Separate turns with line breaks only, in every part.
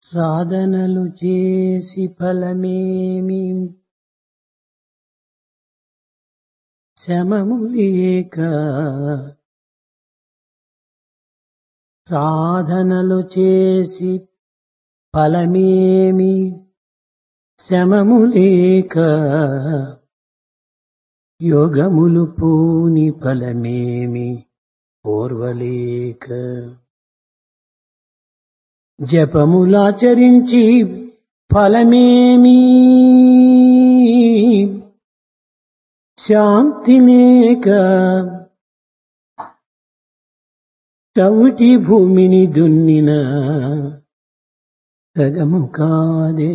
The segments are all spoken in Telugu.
సాధనలు చేసి ఫలమేమి శ్రమము లేక సాధనలు చేసి ఫలమేమి శ్రమము లేక యోగములు పూని ఫలమేమి ఓర్వలేక జపములాచరించి ఫలమేమి శాంతి లేక చవిటి భూమిని దున్నిన సగము కాదే.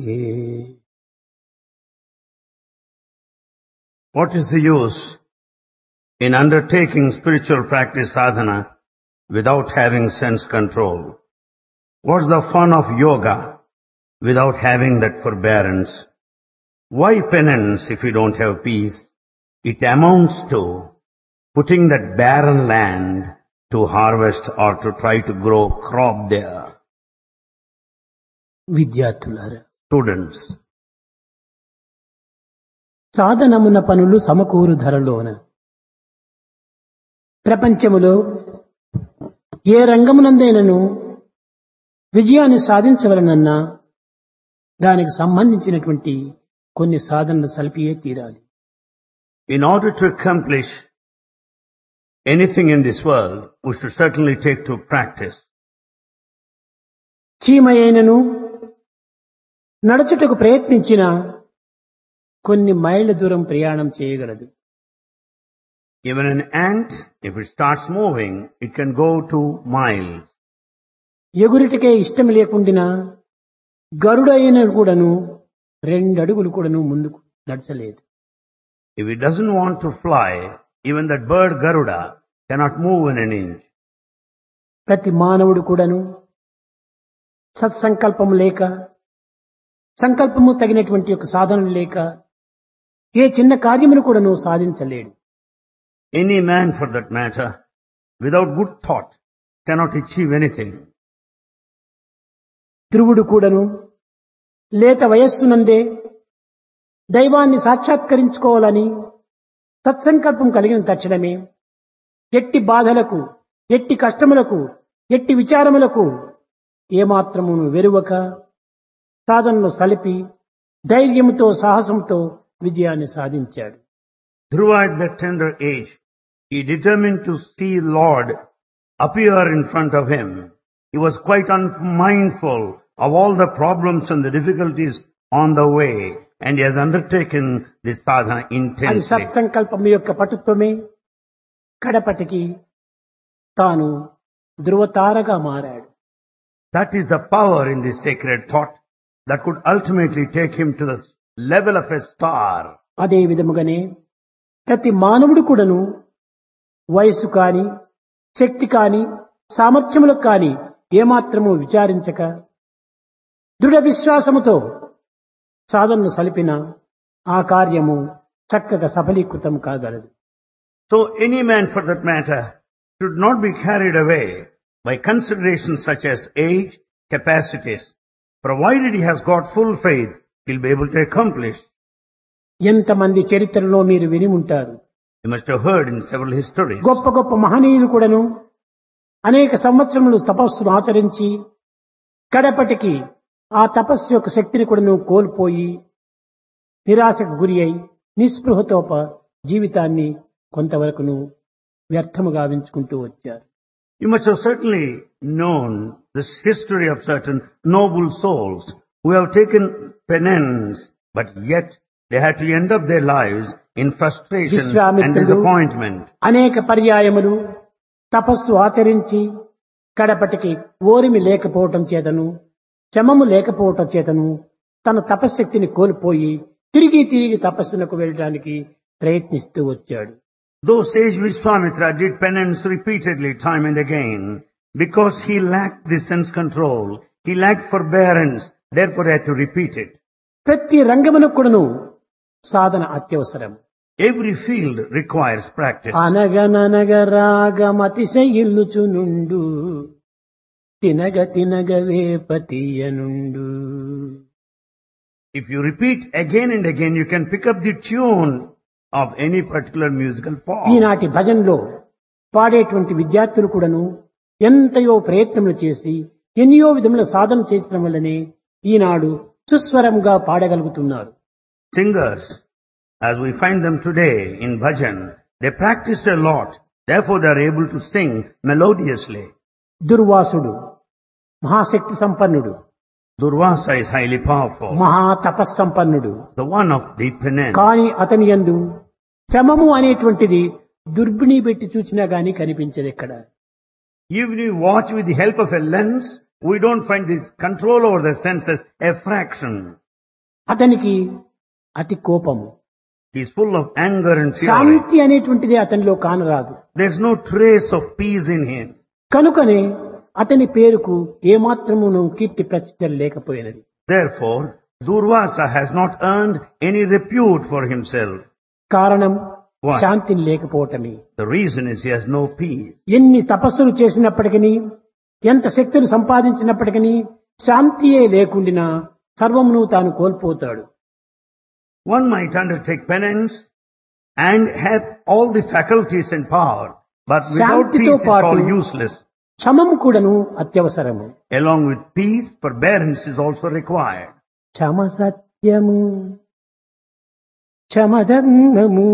What is the use in undertaking spiritual practice sadhana without having sense control? What's the fun of yoga without having that forbearance? Why penance if you don't have peace? It amounts to putting that barren land to harvest or to try to grow crop there.
విద్యార్థులారా,
Students,
సాధనమున పనులు సమకూరు ధరలోన ప్రపంచములో ఏ రంగమునందైనను విజయాన్ని సాధించవలనన్నా దానికి సంబంధించినటువంటి కొన్ని సాధనలు సలిపియే తీరాలి.
in order to accomplish anything in this world, we should certainly take to practice.
చీమయైనను నడుచుటకు ప్రయత్నించిన కొన్ని మైళ్ళ దూరం ప్రయాణం చేయగలదు.
Even an ant, if it starts moving, it can go 2 miles.
ఎగురిటికే ఇష్టం లేకుండినా గరుడైన కూడాను 2 అడుగులు కూడాను ముందుకు నడచలేదు.
If it doesn't want to fly, even that bird Garuda cannot move in an inch.
ప్రతి మానవుడు కూడాను సత్సంకల్పము లేక సంకల్పము తగినటువంటి ఒక సాధన లేక ఏ చిన్న కార్యమును కూడాను సాధించలేడు.
Any man for that matter, without good thought, cannot achieve anything.
ధ్రువుడు కూడాను లేత వయస్సునందే దైవాన్ని సాక్షాత్కరించుకోవాలని సత్సంకల్పం కలిగిన తక్షణమే ఎట్టి బాధలకు, ఎట్టి కష్టములకు, ఎట్టి విచారములకు ఏమాత్రము వెరువక సాధనను సలిపి ధైర్యముతో సాహసంతో విజయాన్ని సాధించాడు.
Dhruva at that tender age, he determined to see Lord appear in front of him. He was quite unmindful of all the problems and the difficulties on the way, and he has undertaken this sadhana
అది
intensely.
సత్సంకల్పం యొక్క పటుత్వమే కడపటికి తాను ధ్రువతారగా మారాడు.
That is the power in this sacred thought that could ultimately take him to the level of a star.
అదే విధముగానే ప్రతి మానవుడు కూడాను వయస్సు కాని, శక్తి కాని, సామర్థ్యములకు కాని ఏమాత్రము విచారించక దృఢ విశ్వాసముతో సాధనను సలిపిన ఆ కార్యము చక్కగా సఫలీకృతం కాగలదు.
So any man for that matter should not be carried away by considerations such as age, capacities. Provided he has got full faith, he'll be able to accomplish.
ఎంతమంది చరిత్రలో మీరు విని ఉంటారు.
You must have heard in several histories.
గొప్ప గొప్ప మహనీయులు కూడాను అనేక సంవత్సరములు తపస్సును ఆచరించి కడపటికి ఆ తపస్సు యొక్క శక్తిని కూడాను కోల్పోయి నిరాశకు గురి అయి నిస్పృహతో జీవితాన్ని కొంతవరకును వ్యర్థము గావించుకుంటూ వచ్చారు.
You must have certainly known this history of certain noble souls who have taken penance, but yet they had to end up their lives in frustration and
విశ్వామిత్రుడు
disappointment.
అనేక పర్యాయములు తపస్సు ఆచరించి కడపటికి ఓరిమి లేకపోవటం చేతను, శమము లేకపోవటం చేతను తన తపశ్శక్తిని కోల్పోయి తిరిగి తిరిగి తపస్సునకు వెళ్ళడానికి ప్రయత్నిస్తూ వచ్చాడు.
Though sage Vishwamitra did penance repeatedly time and again, because he lacked the sense control, he lacked forbearance, therefore he had to repeat it.
ప్రతి రంగమునకు కూడాను సాధన అత్యవసరం.
Every field requires practice.
అనగననగ రాగమతిశయిల్లుచునుండు తినగ తినగ వేపతీయనుండు.
If you repeat again and again, you can pick up the tune of any particular musical form.
ఈనాటి భజనలో పాడేటువంటి విద్యార్థులు కూడాను ఎంతయో ప్రయత్నములు చేసి ఎన్నో విధముల సాధన చేయడం వల్లనే ఈనాడు సుస్వరంగా పాడగలుగుతున్నారు.
Singers, as we find them today in bhajan, they practiced a lot. Therefore, they are able to sing melodiously.
దుర్వాసుడు మహాశక్తి సంపన్నుడు,
Durvasa is highly powerful,
మహా తపస్సంపన్నుడు.
the one of deep penance.
కానీ అతని యందు శ్రమము అనేటువంటిది దుర్బిణి పెట్టి చూచినా గాని కనిపించదు ఎక్కడ.
Even if you watch with the help of a lens, we don't find this control over the senses a fraction.
అతనికి అతి కోపము,
He is full of anger and fury.
శాంతి అనేటువంటిది అతనిలో కానరాదు.
There's no trace of peace in him.
కనుకనే అతని పేరుకు ఏమాత్రమును కీర్తి ప్రతిష్టలు లేకపోయినది.
Therefore, Durvasa has not earned any repute for himself.
కారణం
Why?
శాంతిని లేకపోవటమే.
The reason is he has no peace.
ఎన్ని తపస్సులు చేసినప్పటికీ, ఎంత శక్తులు సంపాదించినప్పటికీ శాంతియే లేకుండినా సర్వమును తాను కోల్పోతాడు.
One might undertake penance and have all the faculties and power, but without
శాంతితో
peace it's all
పాటు
useless.
క్షమము కూడాను అత్యవసరము.
Along with peace, forbearance is also required.
క్షమ సత్యము, క్షమధర్మము,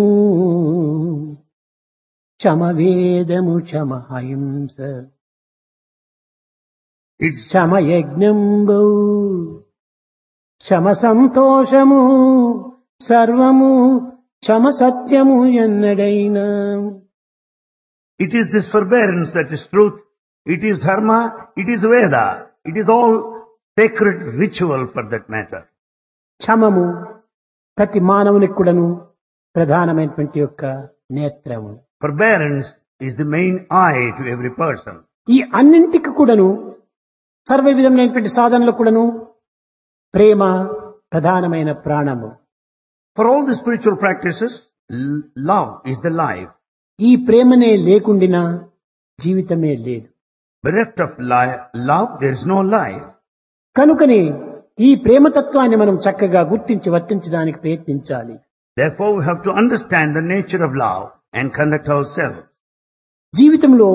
క్షమ వేదము, క్షమ అహింస,
It's
క్షమ యజ్ఞంబు, క్షమ సంతోషము, సర్వము క్షమ సత్యము ఎన్నడైనా.
It is this forbearance that is truth. It is dharma. It is Veda. It is all sacred ritual for that matter.
క్షమము ప్రతి మానవునికి కూడాను ప్రధానమైనటువంటి యొక్క నేత్రము.
Forbearance is the main eye to every person.
ఈ అన్నింటికి కూడాను సర్వ విధమైనటువంటి సాధనలకు కూడాను ప్రేమ ప్రధానమైన ప్రాణము.
For all the spiritual practices, love is the life.
ఈ ప్రేమనే లేకుండినా జీవితమే లేదు.
Bereft of love, there is no life.
కనుకనే ఈ ప్రేమతత్వాన్ని మనం చక్కగా గుర్తించి వర్తించడానికి ప్రయత్నించాలి.
Therefore, we have to understand the nature of love and conduct ourselves.
జీవితంలో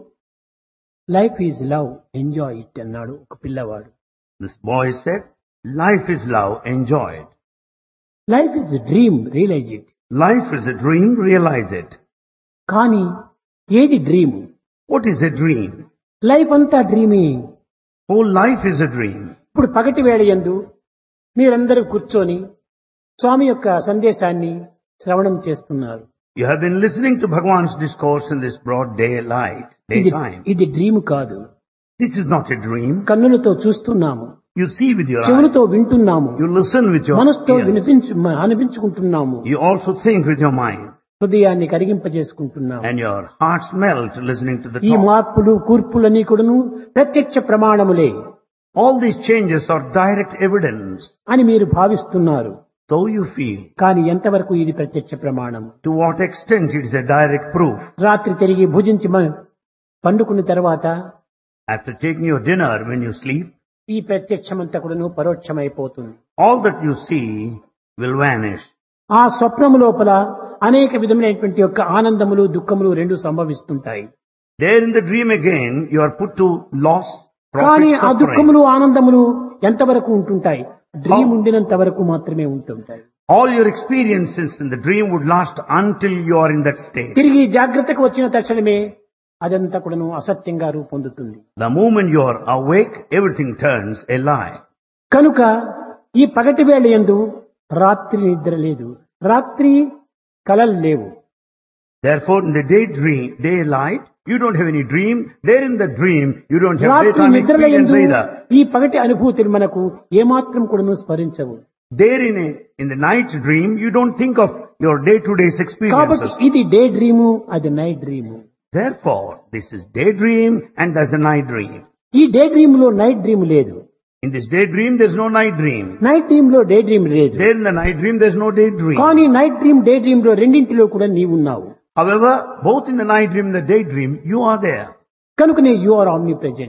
life is love, enjoy it అన్నాడు ఒక పిల్లవాడు.
This boy said, life is love, enjoy it.
Life is dream, realize it.
Life is a dream, realize it.
కానీ ఏది dream?
What is a dream?
Life అంతా డ్రీమే.
Whole life is a dream.
ఇప్పుడు పగటి వేళ యందు మీరందరూ కూర్చొని స్వామి యొక్క సందేశాన్ని శ్రవణం చేస్తున్నారు.
You have been listening to Bhagwan's discourse in this broad daylight, daytime.
ఇది డ్రీమ్ కాదు.
This is not a dream.
కన్నులతో చూస్తున్నాము,
You see with your eyes.
చెవులతో వింటున్నాము,
You listen with your
మనసుతో
ears.
అనిపించుకుంటున్నాము,
You also think with your mind.
హృదయాన్ని కరిగింపజేసుకుంటున్నాము.
And your hearts melt listening to the
ఈ
talk.
మార్పులు కూర్పులన్నీ కూడాను ప్రత్యక్ష ప్రమాణములే
All these changes are direct evidence.
అని మీరు భావిస్తున్నారు.
Though you feel,
కానీ ఎంతవరకు ఇది ప్రత్యక్ష ప్రమాణం?
to what extent it is a direct proof.
రాత్రి తిరిగి భుజించి పండుకున్న తర్వాత
After taking your dinner when you sleep,
ఈ ప్రత్యక్షమంతా కూడాను పరోక్షమైపోతుంది.
all that you see will vanish.
ఆ స్వప్నము లోపల అనేక విధమైనటువంటి యొక్క ఆనందములు దుఃఖములు రెండు సంభవిస్తుంటాయి.
There in the dream again, you are put to loss,
కానీ
profit,
ఆ
suffering.
దుఃఖములు ఆనందములు ఎంతవరకు ఉంటుంటాయి? డ్రీమ్ ఉండినంత వరకు మాత్రమే ఉంటుంటాయి.
All your experiences in the dream would last until you are in that state.
తిరిగి జాగ్రత్తకు వచ్చిన తక్షణమే అదంతా కూడాను అసత్యంగా రూపొందుతుంది.
The moment you are awake, everything turns a lie.
కనుక ఈ పగటి వేళ యందు రాత్రి నిద్ర లేదు, రాత్రి కలలు లేవు.
Therefore, in the daylight, you don't have any dream. There in the dream, you don't have
రాత్రి
daytime
నిద్రల
experience
యందు
either.
ఈ పగటి అనుభూతులు మనకు ఏమాత్రం కూడాను స్మరించవు.
There in the night dream, you don't think of your day-to-day
కాబట్టి
experiences.
ఇది డే డ్రీము, అది night dream.
Therefore, this is daydream and that's the night dream.
ఈ డే డ్రీమ్ లో నైట్ డ్రీమ్ లేదు,
In this daydream, there's no night dream.
Night dream లో డే డ్రీమ్ లేదు.
There in the night dream, there's no daydream.
కానీ నైట్ డ్రీమ్ డే డ్రీమ్ లో రెండింటిలో కూడా నీవున్నావు.
However, both in the night dream and the daydream, you are there.
కనుకనే you are omnipresent.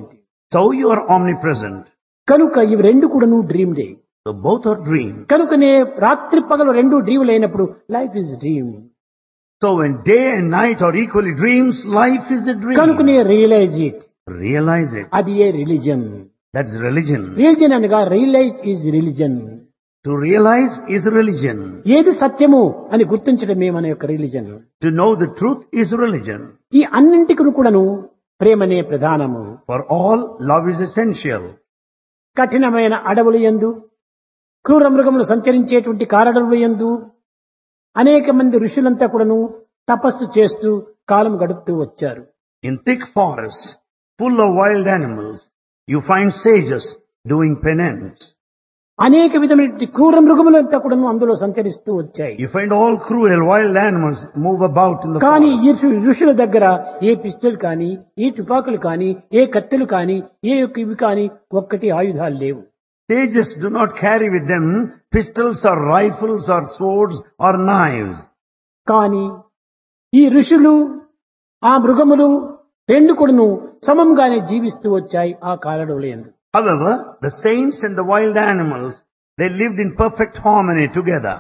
So you are omnipresent.
కనుక ఇవి రెండు కూడాను dream day.
So both are dreams.
కనుకనే రాత్రి పగలు రెండు డ్రీములు అయినప్పుడు life is dream.
So when day and night are equally dreams, life is a dream.
కనుకనే రియలైజ్ ఇట్.
Realize it.
అది ఏ రిలీజన్.
That's religion.
రిలీజన్ అనగా realize is religion.
To realize is religion.
ఏది సత్యము అని గుర్తించడమే మన యొక్క religion.
To know the truth is religion.
ఈ అన్నింటికి కూడాను ప్రేమనే ప్రధానము.
For all, love is essential.
కఠినమైన అడవుల యందు క్రూర మృగములు సంచరించేటువంటి కారడవుల యందు అనేక మంది ఋషులంతా కూడాను తపస్సు చేస్తూ కాలం గడుపుతూ వచ్చారు.
In thick forests, full of wild animals, you find sages doing penance.
అనేక విధమైనటువంటి క్రూర మృగములంతా కూడాను అందులో సంచరిస్తూ వచ్చాయి.
You find all cruel wild animals move about in the
కానీ
forest.
ఈ ఋషుల దగ్గర ఏ పిస్టల్ కానీ ఏ తుపాకులు కానీ ఏ కత్తులు కానీ ఏ ఇవి కానీ ఒక్కటి ఆయుధాలు లేవు.
Sages do not carry with them pistols or rifles or swords or knives.
కానీ ఈ ఋషులు ఆ మృగములు రెండు కూడాను సమంగానే జీవిస్తూ వచ్చాయి ఆ కారడవుల యందు.
However, the saints and the wild animals, they lived in perfect harmony together.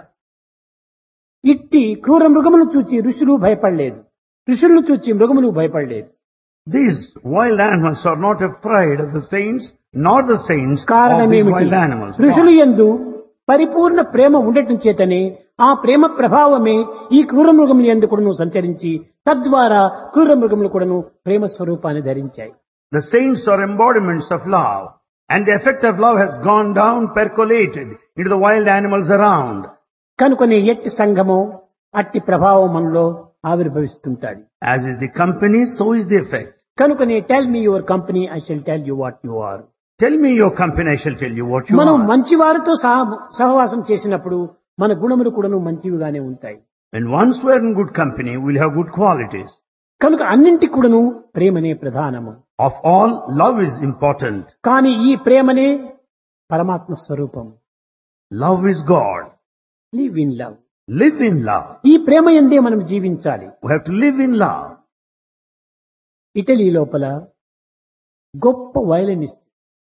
ఇట్టి క్రూర మృగములు చూచి ఋషులు భయపడలేదు, ఋషులను చూచి మృగములు భయపడలేదు.
These wild animals are not afraid of the saints, nor the saints of these
కారణమేమిటి?
wild animals.
ఋషులు యందు పరిపూర్ణ ప్రేమ ఉండటం చేతనే ఆ ప్రేమ ప్రభావమే ఈ క్రూర మృగముల యందు కూడాను సంచరించి తద్వారా క్రూర మృగములు కూడాను ప్రేమ స్వరూపాన్ని ధరించాయి.
The saints are embodiments of love, and the effect of love has gone down, percolated into the wild animals around.
కనుకొని ఎట్టి సంఘమో అట్టి ప్రభావం మనలో ఆవిర్భవిస్తుంటాడు.
As is the company, so is the effect.
కనుకొని tell me your company, I shall tell you what you are.
Tell me your company, I shall tell you what you
మనం
are.
మంచి వారితో సహవాసం చేసినప్పుడు మన గుణములు కూడాను మంచివిగానే ఉంటాయి.
When once we are in good company, we'll have good qualities.
కనుక అన్నింటి కూడాను ప్రేమనే ప్రధానము.
Of all, love is important.
కానీ ఈ ప్రేమనే పరమాత్మ స్వరూపం.
Love is God.
Live in love.
Live in love.
ఈ ప్రేమ యందే మనం జీవించాలి.
We have to live in love.
Italy లోపల గొప్ప వయలినిస్ట్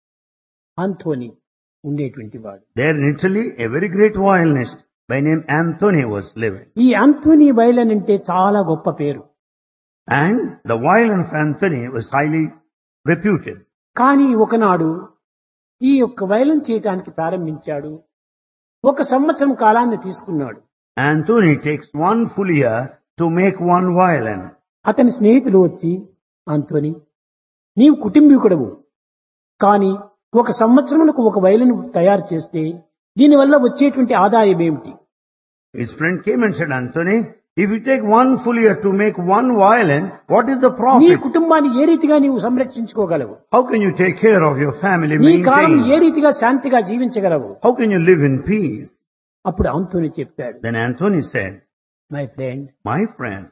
ఆంథోనీ ఉండేటువంటి వాడు.
There in Italy, a very great violinist by name Anthony was living.
ఈ ఆంథోనీ వయలిన్ అంటే చాలా గొప్ప పేరు.
And the violin of Anthony was highly reputed.
కానీ ఒకనాడు ఈ యొక్క వయలిన్ చేయటానికి ప్రారంభించాడు. 1 సంవత్సరం కాలాన్ని తీసుకున్నాడు.
Anthony takes 1 full year to make 1 violin.
అతని స్నేహితులు వచ్చి, ఆంథోనీ, నీవు కుటుంబీకుడవు, కానీ 1 సంవత్సరములకు 1 వయలిన్ తయారు చేస్తే దీనివల్ల వచ్చేటువంటి ఆదాయం ఏమిటి?
His friend came and said, Anthony, if you take 1 full year to make 1 violin, what is the
నీ
profit?
కుటుంబాన్ని ఏ రీతిగా నీవు సంరక్షించుకోగలవు?
How can you take care of your family,
నీ కాలం ఏ
maintain?
రీతిగా శాంతిగా జీవించగలవు?
How can you live in peace?
అప్పుడు ఆంథోనీ చెప్పాడు,
Then Anthony said,
my friend,
my friend,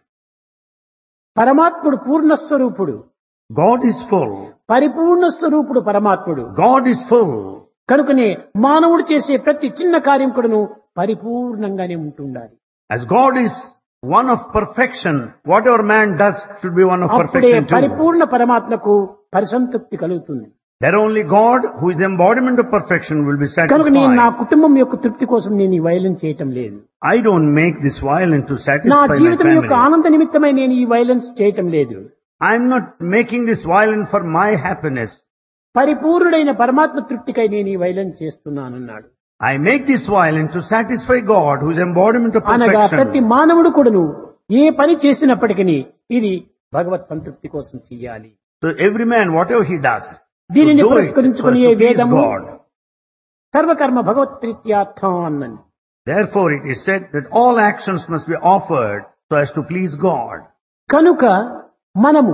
పరమాత్ముడు పూర్ణస్వరూపుడు,
God is full.
పరిపూర్ణ స్వరూపుడు పరమాత్ముడు.
God is full.
కనుకనే మానవుడు చేసే ప్రతి చిన్న కార్యం కూడాను పరిపూర్ణంగానే ఉంటుండాలి.
As God is one of perfection, whatever man does should be one of
అప్పుడే
perfection too.
పరిపూర్ణ పరమాత్మకు పరిసంతృప్తి కలుగుతుంది.
That only God, who is the embodiment of perfection, will be
కనుక నేను నా
satisfied.
కుటుంబం యొక్క తృప్తి కోసం నేను ఈ వయలిన్ చేయటం లేదు.
I don't make this violin to
నా
satisfy my
జీవితం యొక్క
family.
ఆనంద నిమిత్తమై నేను ఈ వయలిన్స్ చేయటం లేదు.
I'm not making this violin for my happiness.
పరిపూర్ణుడైన పరమాత్మ తృప్తికై నేను ఈ వయలిన్ చేస్తున్నానన్నాడు.
I make this violin to satisfy God, who is embodiment of
అనగా ప్రతి
perfection.
మానవుడు కూడాను ఏ పని చేసినప్పటికీ ఇది భగవత్ సంతృప్తి కోసం చెయ్యాలి.
So every man, whatever he does, to
దీనిని
do it for
పురస్కరించుకుని
to
ఏ
please
వేదము
God.
సర్వకర్మ భగవత్ ప్రీత్యార్థం అన్నది.
Therefore it is said that all actions must be offered so as to please God.
కనుక మనము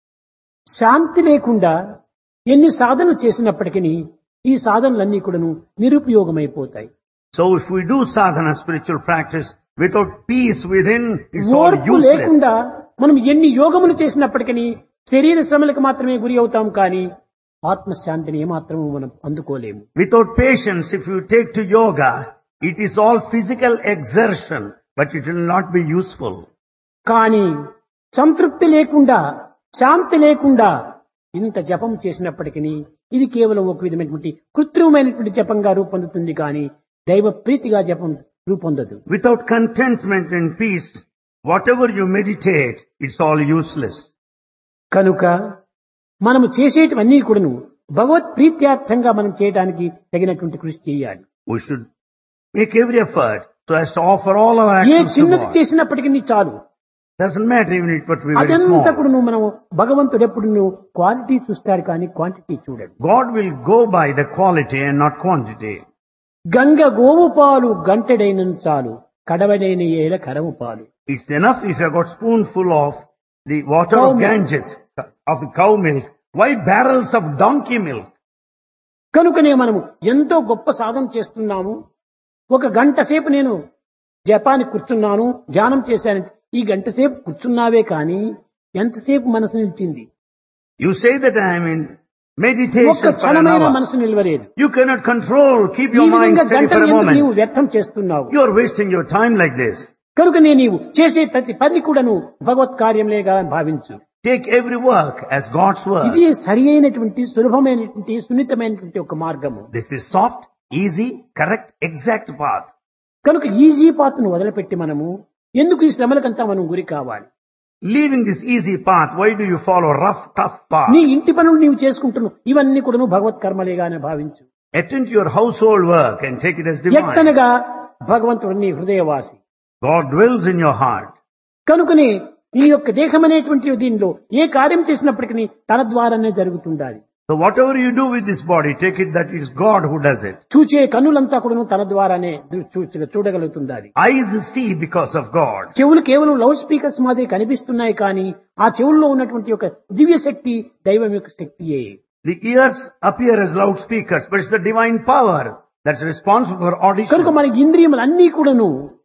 శాంతి లేకుండా ఎన్ని సాధనలు చేసినప్పటికీ ఈ సాధనలన్నీ కూడాను నిరుపయోగమైపోతాయి.
So if we do sadhana, spiritual practice, without peace within, it's all
ఓర్పు
useless.
లేకుండా మనం ఎన్ని యోగములు చేసినప్పటికీ శరీర శ్రమలకు మాత్రమే గురి అవుతాం, కానీ ఆత్మశాంతిని ఏమాత్రము మనం అందుకోలేము.
Without patience, if you take to yoga, it is all physical exertion, but it will not be useful.
కానీ సంతృప్తి లేకుండా, శాంతి లేకుండా ఇంత జపం చేసినప్పటికీ ఇది కేవలం ఒక విధమైనటువంటి కృత్రిమమైనటువంటి జపంగా రూపొందుతుంది కానీ దైవ ప్రీతిగా జపం రూపొందదు.
Without contentment and peace, whatever you meditate, it's all useless.
కనుక మనము చేసేటివన్నీ కూడాను భగవత్ ప్రీత్యార్థంగా మనం చేయడానికి తగినటువంటి కృషి చేయాలి.
We should make every effort so as to offer all our
A
actions to
చిన్నది
God.
చేసినప్పటికీ చాలు.
Doesn't matter even if it be very
అదంతా
small.
కూడా మనం భగవంతుడు ఎప్పుడు క్వాలిటీ చూస్తాడు కానీ క్వాంటిటీ చూడడు.
God will go by the quality and not quantity.
Ganga గోవు పాలు గంటెడైన చాలు కడవడైన ఏల కరము పాలు.
It's enough if you have got spoonful of the water
Cow
of
milk.
Ganges, of the cow milk. Why barrels of donkey milk?
కనుకనే మనము ఎంతో గొప్ప సాధన చేస్తున్నాము. ఒక గంట సేపు నేను జపానికి కూర్చున్నాను, ధ్యానం చేశాను. ఈ గంట సేపు కూర్చున్నావే కానీ ఎంతసేపు మనసు నిలిచింది?
You say that I am in meditation
ఒక్క
for an
క్షణమైన
hour.
మనసు నిలవలేదు.
You cannot control, keep
ఈ
your mind
విధంగా
steady
గంటలు
for a
ఎందుకు నీవు
moment.
వ్యర్థం చేస్తున్నావు?
You are wasting your time like this.
కనుకనే నీవు చేసే ప్రతి పని కూడాను భగవత్ కార్యంలేగా భావించు.
Take every work as God's work.
ఇది సరి అయినటువంటి సులభమైనటువంటి సున్నితమైనటువంటి ఒక మార్గము.
This is soft, easy, correct, exact path.
కనుక ఈజీ పాత్ను వదిలిపెట్టి మనము ఎందుకు ఈ శ్రమలకంతా మనం గురి కావాలి?
Leaving this easy path, why do you follow rough, tough path?
నీ ఇంటి పనులు నీవు చేసుకుంటున్నావు, ఇవన్నీ కూడాను భగవత్ కర్మలేగానే భావించు.
Attend to your household work and take it as divine.
ఎక్కనగా భగవంతుడు నీ హృదయవాసి.
God dwells in your heart.
కనుకనే ఈ యొక్క దేహం అనేటువంటి దీనిలో ఏ కార్యం చేసినప్పటికీ తన ద్వారానే జరుగుతుండాలి.
So whatever you do with this body, take it that it is God who does it.
చూచే కన్నులంతా కూడాను తన ద్వారానే చూడగలుగుతుండాలి.
Eyes see because of God.
చెవులు కేవలం లౌడ్ స్పీకర్స్ మాదిరి కనిపిస్తున్నాయి కానీ ఆ చెవుల్లో ఉన్నటువంటి ఒక దివ్య శక్తి దైవం యొక్క శక్తియే.
The ears appear as loudspeakers, but it's the divine power that's responsible for audition.
కనుక మనకి ఇంద్రియములు అన్నీ కూడాను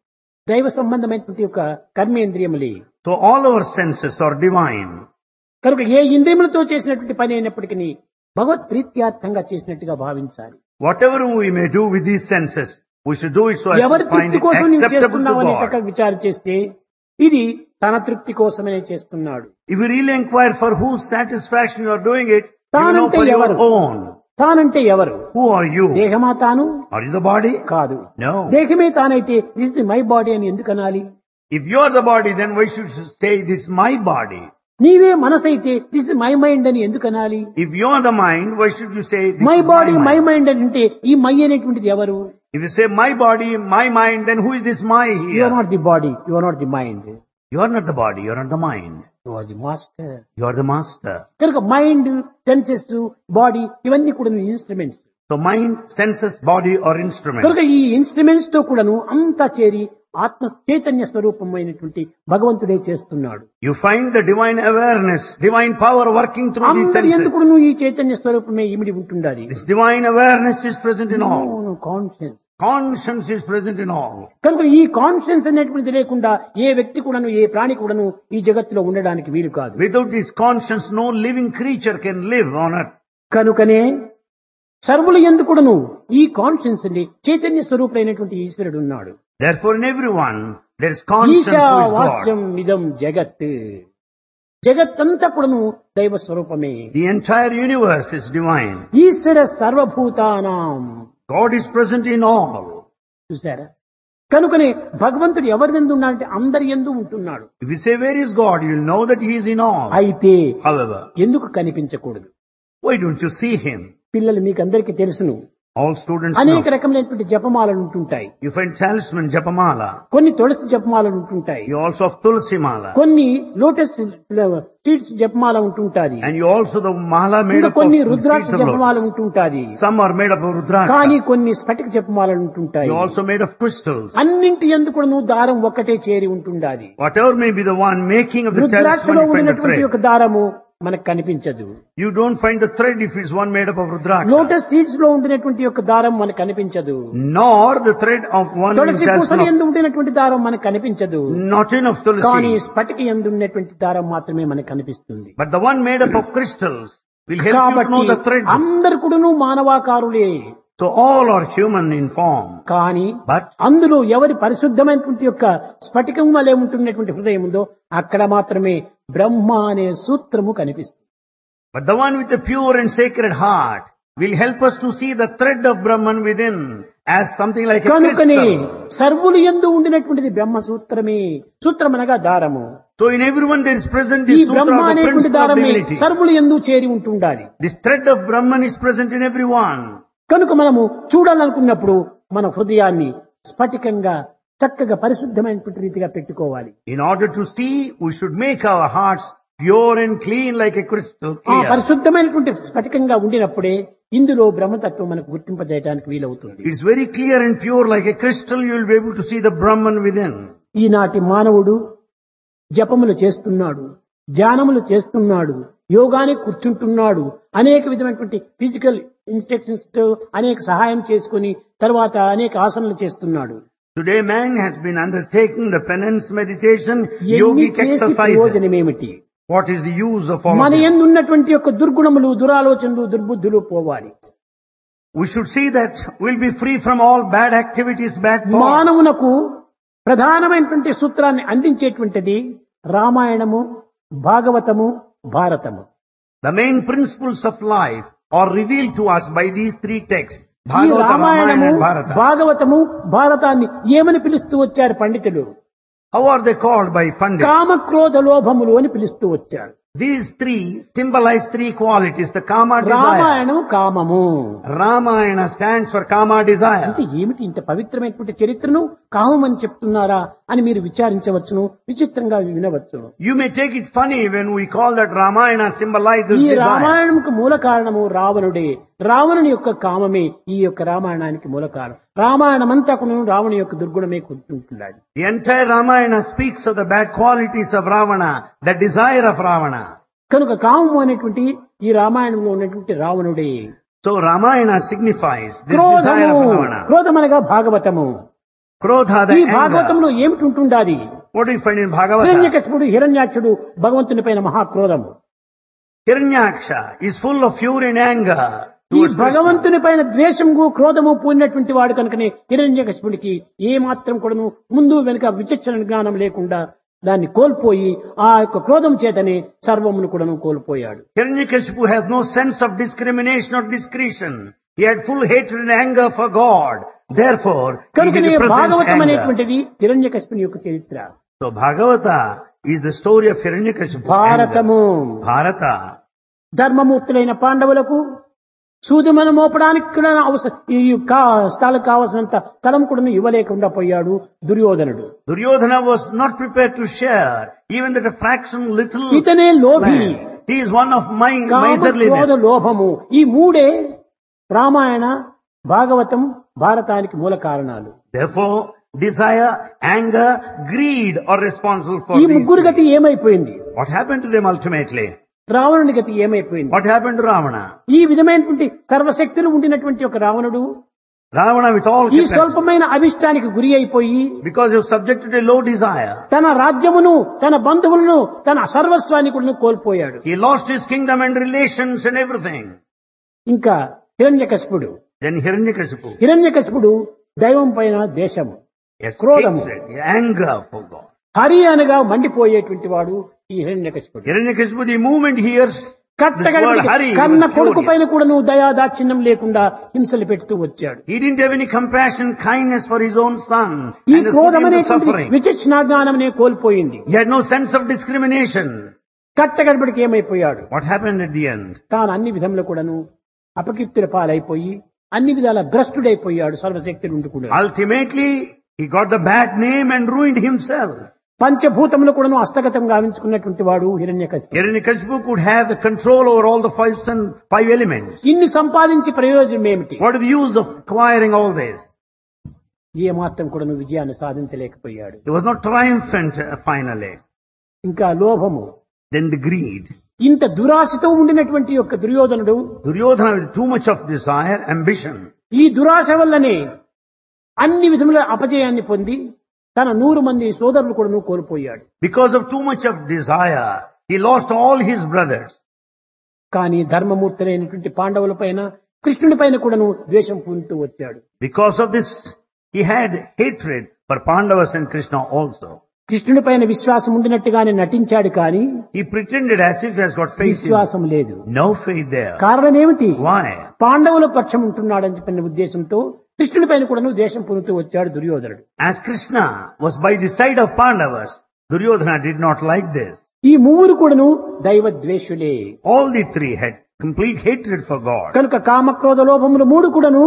దైవ సంబంధమైనటువంటి ఒక కర్మేంద్రియములే.
So all our senses are divine.
కనుక ఏ ఇంద్రియములతో చేసినటువంటి పని అయినప్పటికీ భగవత్ ప్రీత్యార్థంగా చేసినట్టుగా భావించాలి.
Whatever we may do with these senses, we should do it so as
ఎవరి
to find
తృప్తి
it
కోసం నీవు
acceptable to
చేస్తున్నావని
God.
చక్కగా విచారం చేస్తే ఇది తన తృప్తి కోసమే చేస్తున్నాడు.
If you really inquire for whose satisfaction you are doing it, you know
తానంటే
for your
ఎవరు?
own.
తానంటే ఎవరు?
Who are you?
దేహమా తాను?
Are you the body?
కాదు.
No.
దేహమే తానైతే దిస్ ఇస్ మై బాడీ అని ఎందుకు అనాలి?
If you are the body, then why should you say this is my body?
నీవే మనసైతే దిస్ ఇస్ మై మైండ్ అని ఎందుకు అనాలి?
If you are the mind, why should you say this
my
is
body
my
my
mind?
Mind అని అంటే ఈ మై అనేటువంటిది ఎవరు?
If you say my body, my mind, then who is this my
you
here?
Are not the body, you are not the mind,
You are not the body, you are not the mind.
You are the master.
You are the master.
కనుక మైండ్, సెన్సెస్, బాడీ ఇవన్నీ కూడా instruments.
So mind, senses, body are instruments.
కనుక ఈ ఇన్స్ట్రుమెంట్స్ తో కూడాను అంతా చేరి ఆత్మ చైతన్య స్వరూపమైనటువంటి భగవంతుడే చేస్తున్నాడు.
You find the divine awareness, divine power working through these
అందరి
senses.
ఎందుకు ఈ చైతన్య స్వరూపమే ఇమిడి ఉంటుండాలి.
This divine awareness is present in all.
Conscience.
Conscience is present in all.
కనుక ఈ కాన్షియన్స్ అనేటువంటిది లేకుండా ఏ వ్యక్తి కూడాను ఏ ప్రాణి కూడాను ఈ జగత్తులో ఉండడానికి వీలు కాదు.
Without this conscience, no living creature can live on earth.
కనుకనే సర్వుల యందు కూడాను ఈ కాన్షియన్స్ అండి చైతన్య స్వరూపుడైనటువంటి ఈశ్వరుడు ఉన్నాడు.
Therefore in everyone, there is conscience who is God.
ఈశావాస్యం ఇదం జగత్. జగత్తంతా కూడాను దైవ స్వరూపమే.
The entire universe is divine.
ఈశ్వర సర్వభూతానాం.
God is present in all.
చూసారా? కనుకనే భగవంతుడు ఎవరి యందు ఉన్నాడంటే అందరి యందు ఉంటున్నాడు.
If you say where is God, you'll know that He is in all.
అయితే
However,
ఎందుకు కనిపించకూడదు?
why don't you see Him?
పిల్లలు మీకు అందరికీ తెలుసును,
All students
అనేక
know.
రకమైనటువంటి జపమాలలు ఉంటుంటాయి.
You find talisman Japamala.
కొన్ని తులసి జపమాలలు ఉంటుంటాయి,
You also have Tulsi Mala.
కొన్ని లోటస్ సీడ్స్ జపమాల ఉంటుంటాది,
And you also the mala made
ఇంకా
up of
కొన్ని
seeds
రుద్రాక్ష
of
జపమాల
lotus.
ఉంటుంటాది,
Some are made up of
కానీ
rudraksha.
కొన్ని స్ఫటిక జపమాలలు ఉంటుంటాయి.
You also made of crystals.
అన్నింటి యందు కూడా నువ్వు దారం ఒక్కటే చేరి ఉంటుండాది.
Whatever may be the one making of the
రుద్రాక్షలో
talisman, you find the
ఉన్నటువంటి
thread.
ఒక దారము మనకు కనిపించదు.
You don't find the thread if it's one made up of rudraksha.
Lotus seeds లో ఉండినటువంటి యొక్క దారం మనకు కనిపించదు.
Nor the thread of one in
తులసి పూసలు
talisman.
ఎందు ఉండినటువంటి దారం మనకు కనిపించదు.
Not enough
కానీ
Tulsi.
స్ఫటిక ఎందు ఉన్నటువంటి దారం మాత్రమే మనకు కనిపిస్తుంది.
But the one made up of crystals will help you to
కాబట్టి
know the thread.
అందరు కూడాను మానవాకారులే.
So all are human in form.
కానీ
But
అందులో ఎవరి పరిశుద్ధమైనటువంటి యొక్క స్ఫటికం వలె ఉంటున్నటువంటి హృదయం ఉందో అక్కడ మాత్రమే బ్రహ్మ అనే సూత్రము కనిపిస్తుంది.
But the one with the pure and sacred heart will help us to see the thread of Brahman within as something like a
కనుకనే
crystal.
సర్వులు యందు ఉండినటువంటిది బ్రహ్మ సూత్రమే. సూత్రం అనగా దారము.
So in everyone there is present
ఈ
the
Brahma
sutra of the
అనేటువంటి
principle of
దారమే
divinity.
సర్వులు యందు చేరి ఉంటుండాలి.
This thread of Brahman is present in everyone.
కనుక మనము చూడాలనుకున్నప్పుడు మన హృదయాన్ని స్ఫటికంగా చక్కగా పరిశుద్ధమైనటువంటి రీతిగా పెట్టుకోవాలి.
In order to see, we should make our hearts pure and clean like a crystal
ఆ
clear.
పరిశుద్ధమైనటువంటి స్ఫటికంగా ఉండినప్పుడే ఇందులో బ్రహ్మతత్వం మనకు గుర్తింపజేయడానికి వీలవుతుంది.
It's very clear and pure like a crystal. You will be able to see the Brahman within.
ఈనాటి మానవుడు జపములు చేస్తున్నాడు, ధ్యానములు చేస్తున్నాడు, యోగానికి కూర్చుంటున్నాడు, అనేక విధమైనటువంటి ఫిజికల్ ఇన్స్ట్రక్షన్స్ తో అనేక సహాయం చేసుకుని తర్వాత అనేక ఆసనాలు చేస్తున్నాడు.
Today man has been undertaking the penance meditation,
ఎన్ని
yogic
చేసి
exercises.
ప్రయోజనం ఏమిటి?
What is the use of all
మన
of this?
యందు ఉన్నటువంటి యొక్క దుర్గుణములు, దురాలోచనలు, దుర్బుద్ధులు పోవాలి.
We should see that we'll be free from all bad activities, bad thoughts.
మానవునకు ప్రధానమైనటువంటి సూత్రాన్ని అందించేటువంటిది రామాయణము, భాగవతము, భారతము.
The main principles of life are revealed to us by these three texts.
ఈ
Bhagavata, Ramayana
Ramayanamu,
and Bharata.
భాగవతము, భారతాన్ని ఏమని పిలుస్తూ వచ్చారు పండితులు?
How are they called by Pandit?
కామక్రోధ లోభములు అని పిలుస్తూ వచ్చారు.
These three symbolize three qualities. The Kama desire.
Ramayanam కామము
Ramayana stands for Kama desire.
అంటే ఏమిటి? ఇంత పవిత్రమైనటువంటి చరిత్రను కామం అని చెప్తున్నారా అని మీరు విచారించవచ్చును, విచిత్రంగా వినవచ్చును.
You may take it funny when we call that Ramayana symbolizes
ఈ
desire.
రామాయణంకు మూల కారణము రావణుడే. రావణుని యొక్క కామమే ఈ యొక్క రామాయణానికి మూల కారణం. రామాయణం అంతా కూడా రావణుని యొక్క దుర్గుణమే కూర్చుంటున్నాడు.
The entire Ramayana speaks of the bad qualities of Ravana, the desire of Ravana.
కనుక కామము అనేటువంటి ఈ రామాయణంలో ఉన్నటువంటి రావణుడే.
So Ramayana signifies this desire
క్రోధము,
of Ravana.
క్రోధమనగా భాగవతము.
Krodha,
ఈ
the
భాగవతంలో
anger.
ఏమిటి ఉంటుండాది?
What do you find in Bhagavata?
హిరణ్యకశిపుడు, హిరణ్యాక్షుడు భగవంతుని పైన మహాక్రోధము.
Hiranyaksha is full of fury and anger
ఈ
towards Krishna.
భగవంతుని పైన ద్వేషము, క్రోధము పూరినటువంటి వాడు కనుకనే హిరణ్యకశిపుడికి ఏ మాత్రం కూడాను ముందు వెనుక విచక్షణ జ్ఞానం లేకుండా దాన్ని కోల్పోయి ఆ యొక్క క్రోధం చేతనే సర్వమును కూడాను కోల్పోయాడు.
Hiranyakashipu has no sense of discrimination or discretion. He had full hatred and anger for God. Therefore, he
కనుకనే
represents
భాగవతం
anger.
అనేటువంటిది హిరణ్యకశిపుని యొక్క చరిత్ర.
So Bhagavata is the story of Hiranyakashipu.
Bharatamu
Bharata.
ధర్మమూర్తులైన పాండవులకు సూదుమను మోపడానికి కూడా ఈ స్థలం కావలసినంత స్థలం కూడా ఇవ్వలేకుండా పోయాడు దుర్యోధనుడు.
Duryodhana was not prepared to share even that a fraction little
ఇతనే లోభి.
land. He is one of my
కామ, క్రోధ,
miserliness.
లోభము ఈ మూడే రామాయణ, భాగవతం, భారతానికి మూల కారణాలు.
Therefore, desire, anger, greed are responsible for
ఈ
these
ముగ్గురు
three.
గతి ఏమైపోయింది?
What happened to them ultimately?
రావణుని గతి ఏమైపోయింది?
What happened to Ravana?
ఈ విధమైనటువంటి సర్వశక్తులు ఉండినటువంటి ఒక రావణుడు
Ravana with all
ఈ
capacity,
స్వల్పమైన అభిష్టానికి గురి అయిపోయి
because he was subjected to a low desire.
తన రాజ్యమును, తన బంధువులను, తన సర్వస్వాన్ని కూడా కోల్పోయాడు.
He lost his kingdom and relations and everything.
ఇంకా హిరణ్యకశిపుడు
Then Hiranyakashipu,
హిరణ్యకశిపుడు దైవం పైన దేశము,
yes,
క్రోధము.
hatred, anger for God.
Hari అనగా మండిపోయేటువంటి వాడు ఈ హిరణ్యకశిపుడు.
Hiranyakashipu, the moment he hears this word
కట్టగడికి
Hari, he
కన్న
was
కొడుకు
furious.
పైన కూడా నువ్వు దయా దాక్షిణ్యం లేకుండా హింసలు పెడుతూ వచ్చాడు.
He didn't have any compassion, kindness for his own son.
ఈ
And put
క్రోధం
him to
అనేటువంటి
suffering.
విచక్షణాజ్ఞానమే కోల్పోయింది.
He had no sense of discrimination.
కట్టగడపడికి ఏమైపోయాడు?
What happened at the end?
తాను అన్ని విధంలో కూడాను అపకీర్తుల పాలైపోయి అన్ని విధాల భ్రష్టుడైపోయాడు సర్వశక్తి నుండి కూడా.
Ultimately, he got the bad name and ruined himself.
పంచభూతములు కూడాను హస్తగతం గావించుకున్నటువంటి వాడు హిరణ్యకశిపుడు.
Hiranyakashipu could have the control over all the five elements.
ఇన్ని సంపాదించి ప్రయోజనం ఏమిటి?
What is the use of acquiring all this?
ఏ మాత్రం కూడాను విజయాన్ని సాధించలేకపోయాడు.
He was not triumphant finally.
ఇంకా లోభము,
Then the greed.
ఇంత దురాశతో ఉండినటువంటి యొక్క దుర్యోధనుడు
Duryodhana with too much of desire, ambition.
ఈ దురాశ వల్లనే అన్ని విధముల అపజయాన్ని పొంది తన 100 మంది సోదరులు కూడా కోల్పోయాడు.
Because of too much of desire, he lost all his brothers.
కానీ ధర్మమూర్తులైనటువంటి పాండవుల పైన, కృష్ణుడి పైన కూడాను ద్వేషం పొందుతూ వచ్చాడు.
Because of this, he had hatred for Pandavas and Krishna also.
కృష్ణుడి పైన విశ్వాసం ఉండినట్టుగానే నటించాడు కానీ
He pretended as if he has got faith in.
విశ్వాసం లేదు.
No faith there.
కారణం ఏమిటి?
Why?
పాండవుల పక్షం ఉంటున్నాడని చెప్పిన ఉద్దేశంతో కృష్ణుడి పైన కూడా ద్వేషం పొందుతూ వచ్చాడు దుర్యోధనుడు.
As Krishna was by the side of Pandavas, Duryodhana did not like this.
ఈ మూవురు కూడాను దైవ ద్వేషులే.
All the three had complete hatred for God.
కనుక కామక్రోధ లోభములు మూడు కూడాను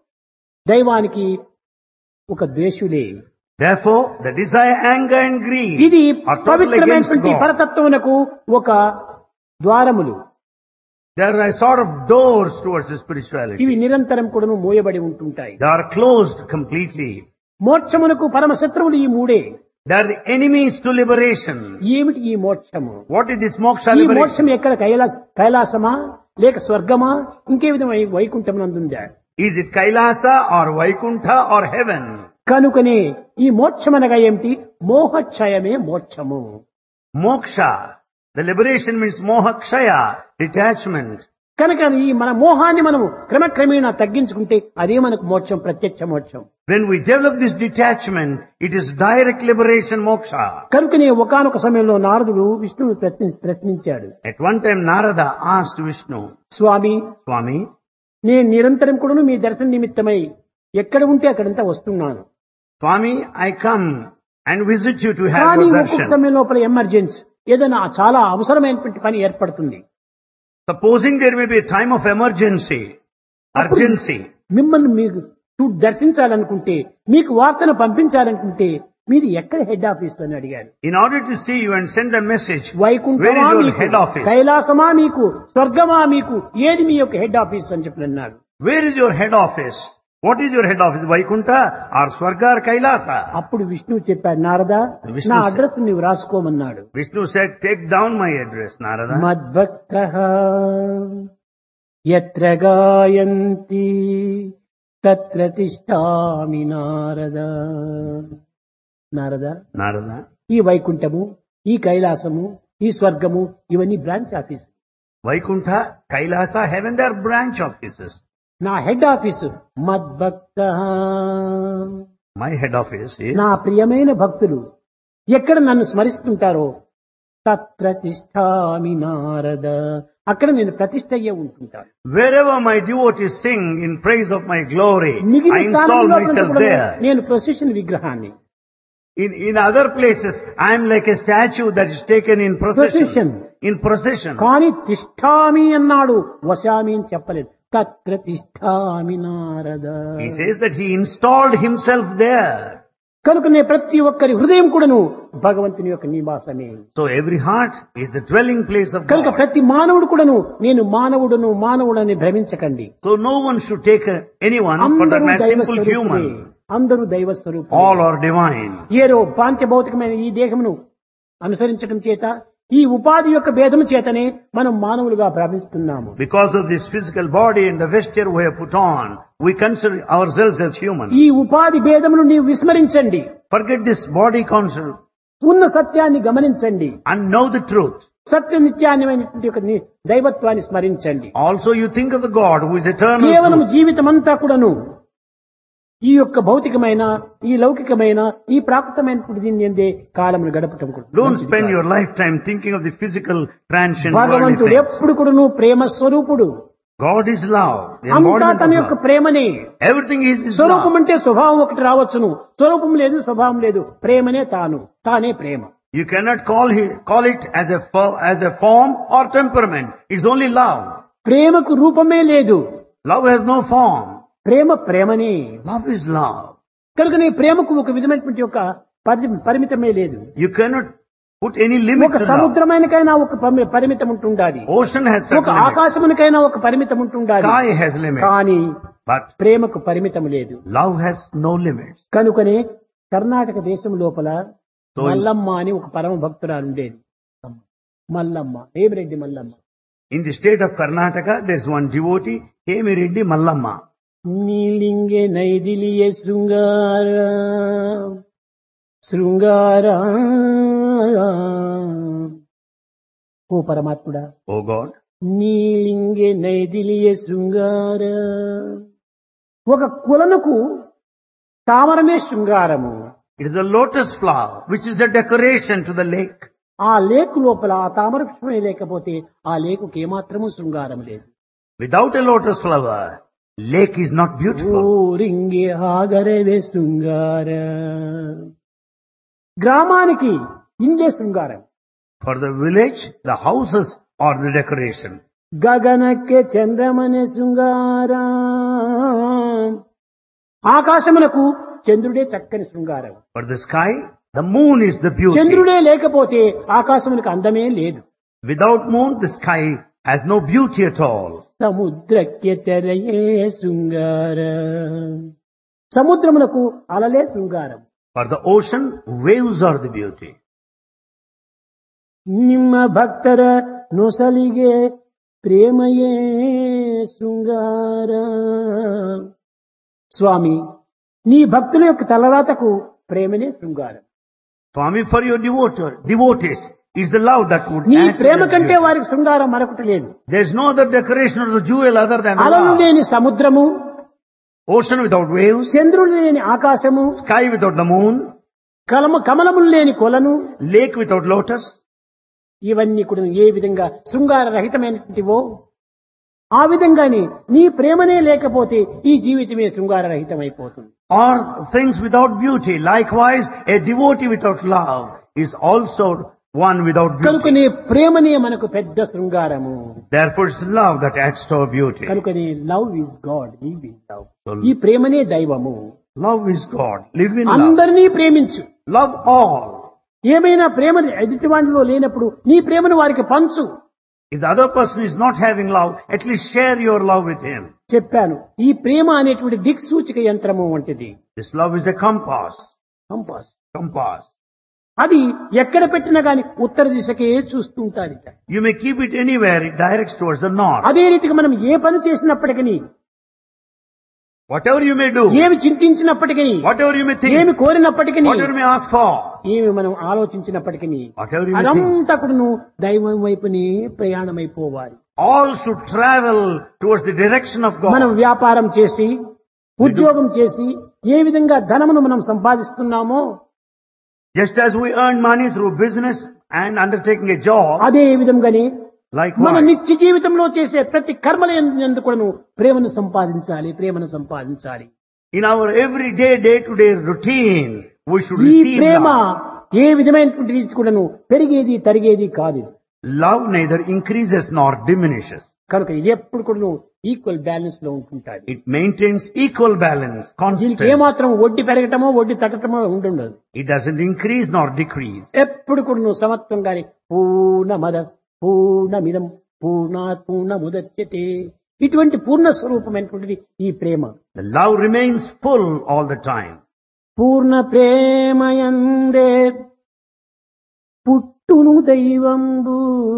దైవానికి ఒక ద్వేషులే.
Therefore, the desire, anger and greed
ఇది
are totally against
పవిత్రమైనటువంటి
God.
పరతత్వమునకు ఒక ద్వారములు.
There are sort of doors towards the spirituality.
ఇవి నిరంతరం కూడాను మూయబడి ఉంటుంటాయి.
They are closed completely.
మోక్షమునకు పరమ శత్రువులు ఈ మూడే.
They are the enemies to liberation.
ఏమిటి ఈ మోక్షము?
What is this moksha
ఈ
liberation?
మోక్షం ఎక్కడ కైలాసమా లేక స్వర్గమా ఇంకే విధమై వైకుంఠమునందుందా?
Is it Kailasa or Vaikuntha or heaven?
కనుకనే ఈ మోక్షమనగా ఏమిటి? మోహక్షయమే మోక్షము.
Moksha, the liberation means mohakshaya, detachment.
కనుక ఈ మన మోహాన్ని మనము క్రమక్రమేణా తగ్గించుకుంటే అదే మనకు మోక్షం, ప్రత్యక్ష మోక్షం.
When we develop this detachment, it is direct liberation moksha.
కనుకనే ఒకానొక సమయంలో నారదుడు విష్ణువును ప్రశ్నించాడు.
At one time Narada asked Vishnu,
Swamy,
Swami,
నేను నిరంతరం కూడా మీ దర్శన నిమిత్తమై ఎక్కడ ఉంటే అక్కడంతా వస్తున్నాను.
Swami, I come and visit you to have
కానీ
your
ఒక్కొక్క
darshan.
సమయం లోపల ఎమర్జెన్సీ ఏదైనా చాలా అవసరమైనటువంటి పని ఏర్పడుతుంది.
Supposing there may be a time of emergency, urgency,
మిమ్మల్ని మీకు దర్శించాలనుకుంటే, మీకు వార్తను పంపించాలనుకుంటే మీది ఎక్కడ హెడ్ ఆఫీస్ అని అడిగారు.
in order to see you and send a message, where
వైకుంఠమా
is your
మీకు,
head office?
కైలాసమా మీకు, స్వర్గమా మీకు, ఏది మీ యొక్క హెడ్ ఆఫీస్ అని చెప్పి అన్నాడు.
Where is your head office? What is your head office? Vaikuntha or Swarga or Kailasa?
అప్పుడు విష్ణువు చెప్పాడు, నారదా
విష్ణువు
నా
said-
అడ్రస్ నీవు రాసుకోమన్నాడు.
Vishnu said, take down my address, Narada.
మద్భక్తః యత్ర గాయంతి తత్ర తిష్ఠామి నారద. నారద,
Narada.
ఈ వైకుంఠము, ఈ కైలాసము, ఈ స్వర్గము ఇవన్నీ branch office.
Vaikuntha, Kailasa, heaven, they are branch offices.
నా హెడ్ ఆఫీసు మద్భక్తః.
My head office is
నా ప్రియమైన భక్తులు ఎక్కడ నన్ను స్మరిస్తుంటారో తత్ర తిష్ఠామి నారద, అక్కడ నేను ప్రతిష్ఠ అయ్యే ఉంటుంటాను.
wherever my devotees sing in praise of my glory,
మిగిలిన
I install
స్థానంలో
myself
కూడా
there.
నేను ప్రొసెషన్ విగ్రహాన్ని.
In other places, I am like a statue that is taken in procession.
Procession.
In procession.
కానీ తిష్ఠామి అన్నాడు, వశామి అని చెప్పలేదు. తత్ర తిష్ఠామి Narada.
He says that he installed himself there.
కనుకనే ప్రతి ఒక్కరి హృదయం కూడాను భగవంతుని యొక్క నివాసమే.
So every heart is the dwelling place of
కనుక
God.
ప్రతి మానవుడు కూడాను నేను మానవుడని భ్రమించకండి.
So no one should take anyone for the
అందరూ దైవ
simple
స్వరూపులే.
human.
అందరూ దైవ స్వరూపులే.
All are divine.
ఏదో పాంచభౌతికమైన ఈ దేహమును అనుసరించడం చేత, ఈ ఉపాధి యొక్క భేదము చేతనే మనం మానవులుగా భావిస్తున్నాము.
Because of this physical body and the vesture we have put on, we consider ourselves as humans.
ఈ ఉపాధి భేదమును నీవు విస్మరించండి.
Forget this body concept
ఉన్న సత్యాన్ని గమనించండి.
and know the truth.
సత్య నిత్యాన్యమైనటువంటి యొక్క దైవత్వాన్ని స్మరించండి.
Also you think of the God who is eternal.
కేవలం
truth.
జీవితం అంతా కూడాను ఈ యొక్క భౌతికమైన, ఈ లౌకికమైన, ఈ ప్రాకృతమైనటువంటి దీన్ని ఎందే కాలమును గడపటం కూడా
Don't
మంచిది
spend
కాదు.
your lifetime thinking of the physical transient worldly
భగవంతుడు
things.
ఎప్పుడు కూడాను ప్రేమ స్వరూపుడు.
God is love. The
అంతా
embodiment
తన
of
యొక్క
love.
ప్రేమనే.
Everything is
స్వరూపం
love.
అంటే స్వభావం ఒకటి రావచ్చును, స్వరూపం లేదు, స్వభావం లేదు. ప్రేమనే తానే ప్రేమ.
You cannot call it as a form or temperament. It's only love.
ప్రేమకు రూపమే లేదు.
Love has no form.
ప్రేమనే.
Love is love.
కనుక నీ ప్రేమకు ఒక విధమైనటువంటి యొక్క పరిమితమే లేదు.
You cannot put any limit
ఒక
to love.
సముద్రమైనకైనా ఒక పరిమితం ఉంటుండాలి.
Ocean has
ఒక
certain limits.
ఆకాశమునికైనా ఒక పరిమితం ఉంటుండాలి.
Sky has limits.
కానీ
But
ప్రేమకు పరిమితం లేదు.
love has no limits.
కనుకనే కర్ణాటక దేశం లోపల
So-
మల్లమ్మ అని ఒక పరమ భక్తురాలు ఉండేది. Mallamma, హేమిరెడ్డి Mallamma.
In the state of Karnataka, there's one devotee, Hemireddy Mallamma.
నీలింగే నైదిలియే శృంగార ఓ పరమాత్ముడా,
Oh God.
నీలింగే నైదిలియే శృంగార. ఒక కులనుకు తామరమే శృంగారము.
It is a lotus flower, which is a decoration to the lake.
ఆ లేకు లోపల ఆ తామర పుష్పమే లేకపోతే ఆ లేకుకి ఏమాత్రము శృంగారం లేదు.
Without a lotus flower, lake is not beautiful.
ఊరింగి ఆగరవే శృంగార. గ్రామానికి ఇందే శృంగారం.
For the village, the houses are the decoration.
గగనಕ್ಕೆ చంద్రమనే శృంగార. ఆకాశమునకు చంద్రుడే చక్కని శృంగారం.
For the sky, the moon is the beauty.
చంద్రుడే లేకపోతే ఆకాశమునకు అందమే లేదు.
Without moon, the sky has no beauty at all.
సముద్రಕ್ಕೆ తెరయే శృంగార. సముద్రమునకు అలలే శృంగారం.
For the ocean, waves are the beauty.
ನಿಮ್ಮ ಭಕ್ತರ ನೊಸಲಿಗೆ ప్రేమయే శృంగార. స్వామి, నీ భక్తుల యొక్క తలరాతకు ప్రేమనే శృంగారం.
Swami, for your devotees, is the love that would
నీ
add to
ప్రేమ
their
కంటే
beauty.
వారికి శృంగారం మరొకటి లేదు.
There is no other decoration or the jewel other than the
అలలు
love.
లేని సముద్రము,
Ocean without waves,
చంద్రుడు లేని ఆకాశము,
sky without the moon,
కమలములు లేని కొలను,
lake without lotus.
ఇవన్నీ కూడా ఏ విధంగా శృంగార రహితమైనటువంటివో ఆ విధంగానే నీ ప్రేమనే లేకపోతే ఈ జీవితమే శృంగార రహితమైపోతుంది.
Or things without beauty. Likewise, a devotee without love is also one without beauty.
కనుకనే ప్రేమనే మనకు పెద్ద శృంగారము.
Therefore, it's love that adds to our beauty.
కనుకనే love is God, live in love.
So,
ఈ ప్రేమనే దైవము.
love is God. Live in love.
అందరినీ ప్రేమించు.
Love all.
ఏమైనా ప్రేమ ఎదుటివాడిలో లేనప్పుడు నీ ప్రేమను వారికి పంచు.
If the other person is not having love, at least share your love with him.
చెప్పాను, ఈ ప్రేమ అనేటువంటి దిక్సూచిక యంత్రము వంటిది.
This love is a compass.
Compass. అది ఎక్కడ పెట్టినా గాని ఉత్తర దిశకే చూస్తూ ఉంటాది.
You may keep it anywhere, it directs towards the north.
అదే రీతిగా మనం ఏ పని చేసినప్పటికీ,
Whatever you may do,
ఏమి చింతించినప్పటికీ,
whatever you may think,
ఏమి కోరినప్పటికీ,
whatever you may ask for,
ఏమి మనం ఆలోచించినప్పటికీ,
whatever you may think,
అదంతా కూడా దైవం వైపునే ప్రయాణమైపోవాలి.
all should travel towards the direction of
మనం
God.
వ్యాపారం చేసి, ఉద్యోగం చేసి ఏ విధంగా ధనమును మనం సంపాదిస్తున్నామో
Just as we earn money through business and undertaking a job,
అదే విధంగానే మన
likewise,
నిత్య జీవితంలో చేసే ప్రతి కర్మల యందు కూడాను ప్రేమను సంపాదించాలి.
in our everyday, day-to-day routine, we should
ఈ
receive
ప్రేమ
love.
ఏ విధమైనటువంటి రీతి కూడాను పెరిగేది తరిగేది కాదు.
Love neither increases nor diminishes.
కనుక ఇది ఎప్పుడు కూడాను ఈక్వల్ బ్యాలెన్స్ లో ఉంటుంటాది.
It maintains equal balance,
దీనికి
constant.
ఏమాత్రం వడ్డీ పెరగటమో వడ్డీ తగ్గటమో ఉండదు.
It doesn't increase nor decrease.
ఎప్పుడు కూడాను సమత్వంగానే పూర్ణమద పూర్ణమిదం పూర్ణాత్ పూర్ణముదచ్యతే, ఇటువంటి పూర్ణ స్వరూపమైనటువంటిది ఈ ప్రేమ.
The love remains full all the time.
పూర్ణ ప్రేమయందే పుట్టును దైవంబు.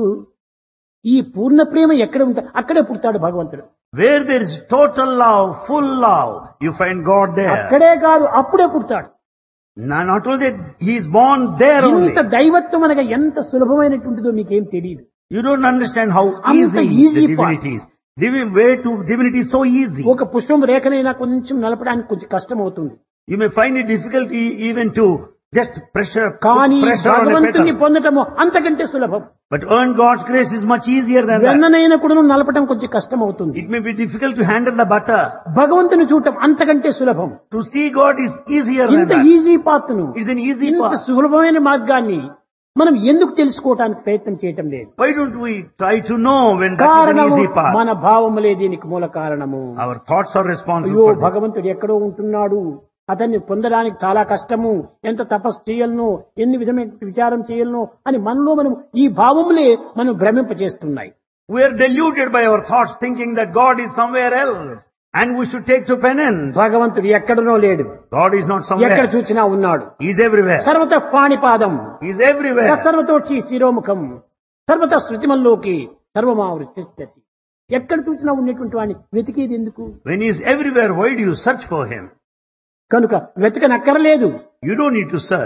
ఈ పూర్ణ ప్రేమ ఎక్కడ ఉంటా అక్కడే పుడతాడు భగవంతుడు.
Where there is total love, full love, you find God there.
అక్కడే కాదు అప్పుడే పుడతాడు.
Not only that, He is born there only.
ఇంత దైవత్వం అనగా ఎంత సులభమైనటువంటిదో మీకేం తెలియదు.
You don't understand how
Anta
easy
easy
the divinity is. Way to divinity is so easy.
ఒక పుష్పం రేఖనైనా కొంచెం నలపడానికి కొంచెం కష్టం అవుతుంది.
You may find it difficult even to just
కానీ
pressure on a
భగవంతుని
petal.
పొందటము అంతకంటే సులభం.
But earn God's grace is much easier than that.
వెన్ననైనా కూడా నలపటం కొంచెం కష్టం అవుతుంది.
It may be difficult to handle the butter.
భగవంతుని చూడటం అంతకంటే సులభం.
To see God is easier than
ఇంత
that.
ఈజీ పాత్ను,
It's an easy
ఇంత
path.
సులభమైన మార్గాన్ని మనం ఎందుకు తెలుసుకోవటానికి ప్రయత్నం చేయటం లేదు?
Why don't we try to know when that is an
కారణము
easy path?
మన భావములే దీనికి మూల కారణము.
Our thoughts are responsible
అయ్యో
for this.
భగవంతుడు ఎక్కడో ఉంటున్నాడు, అతన్ని పొందడానికి చాలా కష్టము, ఎంత తపస్సు చేయలను, ఎన్ని విధమైన విచారం చేయలను అని మనలో మనం ఈ భావములే మనం భ్రమింపచేస్తున్నాయి.
We are deluded by our thoughts thinking that God is somewhere else and we should take to penance.
భగవంతుడు ఎక్కడనో లేడు,
God is not
ఎక్కడ
somewhere.
చూచినా ఉన్నాడు.
He is everywhere.
సర్వత పాణిపాదం,
He is everywhere.
సర్వతోక్షి శిరోముఖం, సర్వత శృతిమల్లోకి సర్వమావృత్తి. ఎక్కడ చూసినా ఉన్నటువంటి వాడిని వెతికేది ఎందుకు?
When He is everywhere, why do you search for Him?
కనుక వెతకనక్కరలేదు.
You don't need to search.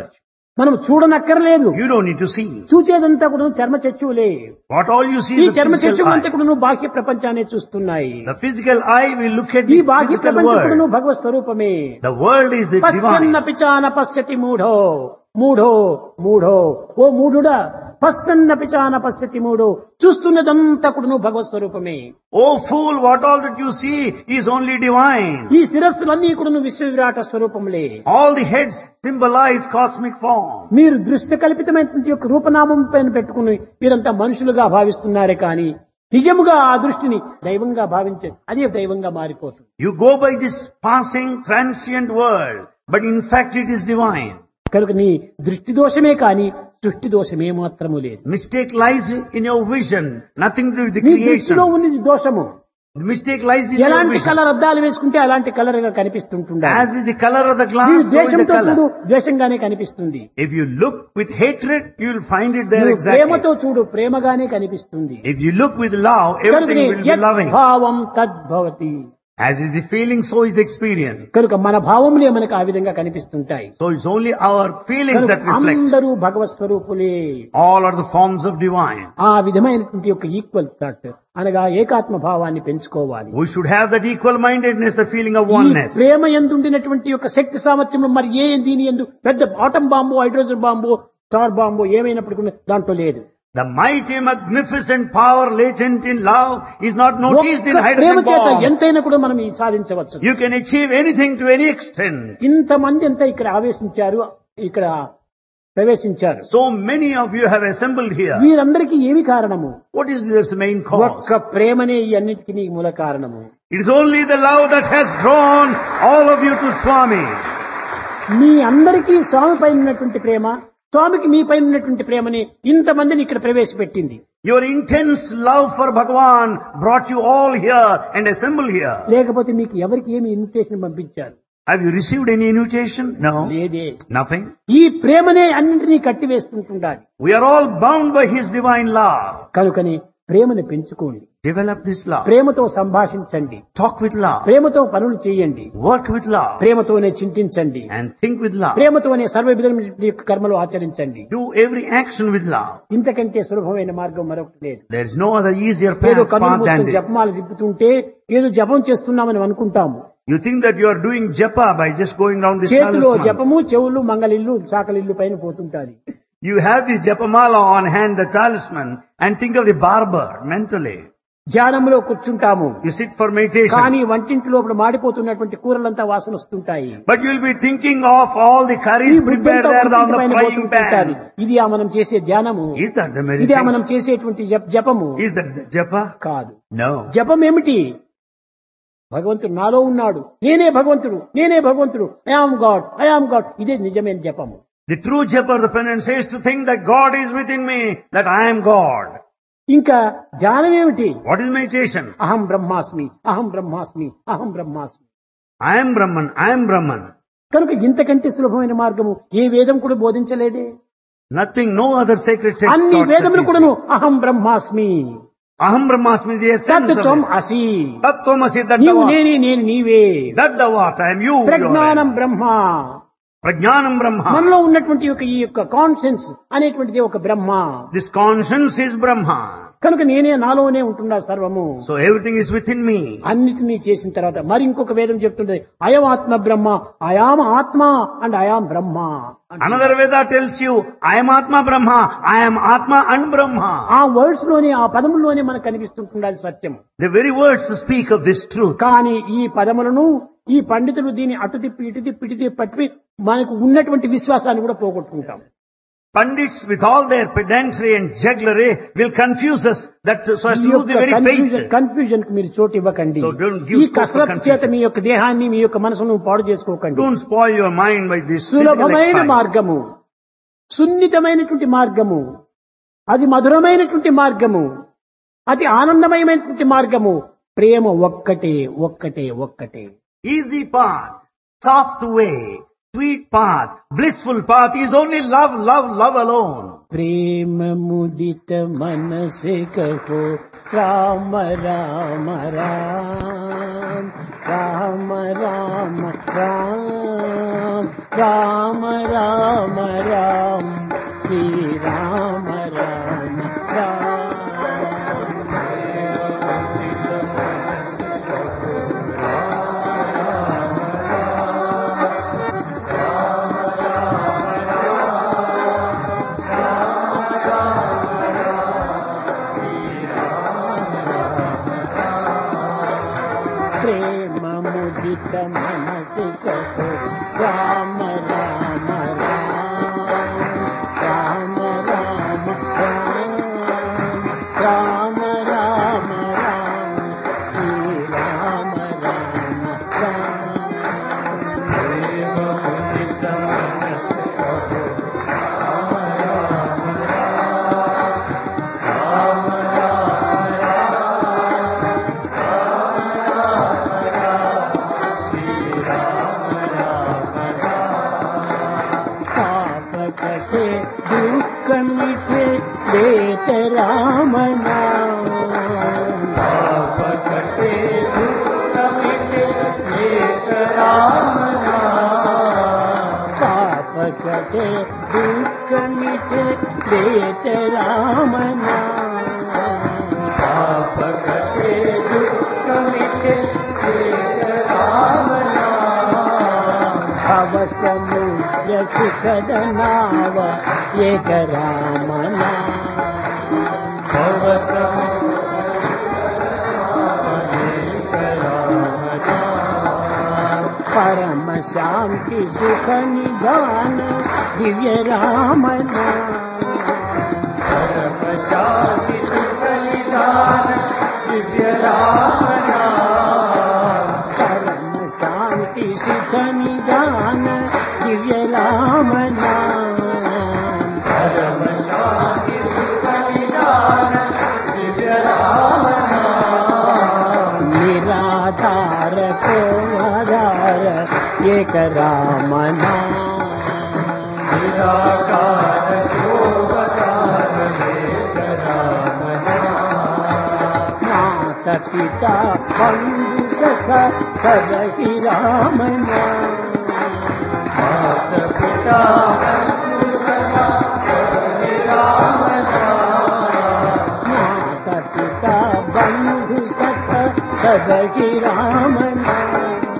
మనం చూడనక్కర్లేదు.
You don't need to see.
చూచేదంతా కూడా చర్మ చచ్చువులే.
What all you see
ఈ
is the
చర్మ
physical
చచ్చువులంతా
eye.
కూడా బాహ్య ప్రపంచాన్ని చూస్తున్నాయి.
The physical eye will look at
ఈ
the
బాహ్య
physical
ప్రపంచం కూడా
world.
భగవత్ స్వరూపమే.
The world is the
పశ్యన్న
divine.
పిచాన పశ్యతి మూఢో మూఢో మూఢో. ఓ మూఢుడా, పశ్యన్న పిచాన పశ్యతి మూఢో. చూస్తున్నదంతా కూడా భగవత్ స్వరూపమే.
Oh fool, what all that you see is only divine.
ఈ శిరస్సులన్నీ కూడా విశ్వ విరాట స్వరూపములే.
All the heads symbolize cosmic form.
మీరు దృశ్య కల్పితమైనటువంటి యొక్క రూపనామం పైన పెట్టుకుని మీరంతా మనుషులుగా భావిస్తున్నారే కానీ నిజముగా ఆ దృష్టిని దైవంగా భావించే అదే దైవంగా మారిపోతుంది.
You go by this passing transient world, but in fact it is divine.
కనుక నీ దృష్టి దోషమే కానీ సృష్టి దోషమే మాత్రము లేదు.
Mistake lies in your vision, nothing to do with the
నీ
creation.
దృష్టిలో ఉన్నది దోషము.
The mistake lies in your
ఎలాంటి
vision.
కలర్ అద్దాలు వేసుకుంటే అలాంటి కలర్ గా కనిపిస్తుంటుందా.
As is the color of the
నీ
glass, so is the
ద్వేషంతో చూడు,
color.
ద్వేషంగానే కనిపిస్తుంది.
If you look with hatred, you will find it there
నువ్వు
exactly.
ప్రేమతో చూడు, ప్రేమగానే కనిపిస్తుంది.
If you look with love, everything will be loving.
భావం తద్భవతి.
As is the feeling, so is the experience.
కనుక మన భావములే మనకు ఆ విధంగా కనిపిస్తుంటాయి.
So it's only our feelings that reflect.
అందరూ భగవత్ స్వరూపులే.
All are the forms of divine.
ఆ విధమైనటువంటి యొక్క ఈక్వల్ థాట్ అనగా ఏకాత్మ భావాన్ని పెంచుకోవాలి.
We should have that equal mindedness, the feeling of
ఈ
oneness.
ప్రేమ ఎందుండినటువంటి యొక్క శక్తి సామర్థ్యం మరి దీని ఎందు పెద్ద atom bomb, hydrogen bomb, star bomb ఏమైనప్పటికీ దాంట్లో లేదు.
The mighty magnificent power latent in love is not noticed in
ఒక్క ప్రేమ
hydrogen
చేత
bomb.
ఎంతైనా కూడా మనం సాధించవచ్చు.
You can achieve anything to any extent.
ఇంతమంది ఎంత ఇక్కడ ఆవేశించారు, ఇక్కడ ప్రవేశించారు.
So many of you have assembled here.
వీరందరికీ ఏమి కారణము?
What is this main cause?
ఒక్క ప్రేమనే ఈ అన్నిటికీ మూల కారణము.
It is only the love that has drawn all of you to Swami.
మీ అందరికీ స్వామి పైన ఉన్నటువంటి ప్రేమ, స్వామికి మీ పైన ఉన్నటువంటి ప్రేమని ఇంతమందిని ఇక్కడ ప్రవేశపెట్టింది.
Your intense love for Bhagavan brought you all here and assembled here.
లేకపోతే మీకు ఎవరికి ఏమి ఇన్విటేషన్ పంపించారు?
Have you received any invitation? No.
లేదే.
Nothing.
ఈ ప్రేమనే అన్నింటినీ కట్టివేస్తుంటుండాలి.
We are all bound by His divine love.
కనుకని ప్రేమను పెంచుకోండి.
Develop this love.
ప్రేమతో సంభాషించండి.
Talk with love.
ప్రేమతో పనులు చేయండి.
Work with love.
ప్రేమతోనే చింతించండి.
And think with love.
ప్రేమతోనే సర్వ విధమైన కర్మలు ఆచరించండి.
Do every action with love.
ఇంతకంటే సులభమైన మార్గం మరొకటి లేదు.
There is no other easier
ఏదో
path
కన్నులు
than
మూసుకొని
this.
జపమాలు తిప్పుతుంటే ఏదో జపం చేస్తున్నామని అనుకుంటాము.
You think that you are doing japa by just going round this
చేతిలో
talisman.
జపము, చెవులు మంగళిల్లు, చాకలిల్లు పైన పోతుంటాది.
You have this japamala on hand, the talisman, and think of the barber mentally.
ధ్యానంలో కూర్చుంటాము.
You sit for meditation.
కానీ వంటింటి లోపల మాడిపోతున్నటువంటి కూరలంతా వాసన వస్తుంటాయి.
But you will be thinking of all the curries prepared there on the frying pan.
ఇది మనం చేసే ధ్యానము.
Is that the
ఇదే మనం
meditation?
చేసేటువంటి జపము
Is that the japa?
కాదు.
No.
జపం ఏమిటి? భగవంతుడు నాలో ఉన్నాడు, నేనే భగవంతుడు, నేనే భగవంతుడు, I am God, I am God. ఇదే నిజమైన జపము.
The true japa, the penance, is to think that God is within me, that I am God.
ఇంకా ధ్యానం ఏమిటి?
What is meditation?
అహం బ్రహ్మాస్మి, అహం బ్రహ్మాస్మి, అహం బ్రహ్మాస్మి.
I am Brahman, I am Brahman.
కనుక ఇంతకంటే సులభమైన మార్గము ఏ వేదం కూడా బోధించలేదే.
Nothing, no other sacred text
అన్ని
taught
వేదములు
such
కూడాను
easily.
అహం బ్రహ్మాస్మి,
Aham Brahmasmi, the essence of
తత్వం
it.
అసి,
Tattvamasi, that
నీవు
thou art.
నేనే, నేను నీవే.
That thou art, I am you. you are
ప్రజ్ఞానం
I.
బ్రహ్మ.
Prajnanam Brahma.
మనలో ఉన్నటువంటి ఈ యొక్క కాన్షియన్స్ అనేటువంటిది ఒక బ్రహ్మ.
This conscience is Brahma.
కనుక నేనే నాలోనే ఉంటున్నా సర్వము.
So everything is within me.
అన్నిటినీ చేసిన తర్వాత మరి ఇంకొక వేదం చెప్తుంది, అయం ఆత్మ బ్రహ్మ, అయాం ఆత్మ అండ్ అయాం బ్రహ్మ.
Another Veda tells you, I am Atma Brahma, I am Atma and Brahma.
ఆ వర్డ్స్ లోనే, ఆ పదముల్లోనే మనకు కనిపిస్తుంటుంది సత్యం.
The very words speak of this truth.
కానీ ఈ పదములను ఈ పండితులు దీన్ని అటు తిప్పి ఇటు తిప్పి ఇటు తిప్పి పట్టి మనకు ఉన్నటువంటి విశ్వాసాన్ని కూడా పోగొట్టుకుంటాం.
Pandits with all their pedantry and jugglery will confuse us that so as to lose the very faith.
Confusion కు మీరు చోటు ఇవ్వకండి.
So don't give
ఈ
scope for
కసరత్తు చేత
confusion.
మీ యొక్క దేహాన్ని, మీ యొక్క మనసును పాడు చేసుకోకండి.
Don't spoil your mind by this physical
సులభమైన
exercise.
మార్గము, సున్నితమైనటువంటి మార్గము, అది మధురమైనటువంటి మార్గము, అది ఆనందమయమైనటువంటి మార్గము. ప్రేమ ఒక్కటే ఒక్కటే ఒక్కటే.
Easy path, soft way, sweet path, blissful path is only love, love, love alone.
ప్రేమ ముదిత మనసే కహో రామ రామ రామ, రామ రామ రామ, రామ రామ రామ శ్రీరామ రామ ప్రేమ ముదిత మనసి కహో రామ రామ రామ రామ రామ రామ రామ రామ శ్రీరామ రామ ప్రేమ ముదిత మనసి కహో రామ రామ రామ मिठे देत राम नाम पाप कटे दुख मिटे देत राम नाम पाप कटे दुख मिटे देत राम नाम पाप कटे दुख मिटे देत राम नाम भव समुद्र सुखद नाव एक राम नाम भव समुद्र एक राम नाम परम शांति सुख निधान दिव्य राम नाम परम शांति सुख निधान दिव्य राम नाम परम शांति सुख निधान दिव्य राम नाम परम शांति सुख निधान दिव्य राम नाम निराधार को आधार एक राम नाम निराकार को आधार एक राम नाम माता पिता बंधु सखा सब ही राम नाम माता पिता माता पिता बंधु सखा सब ही राम नाम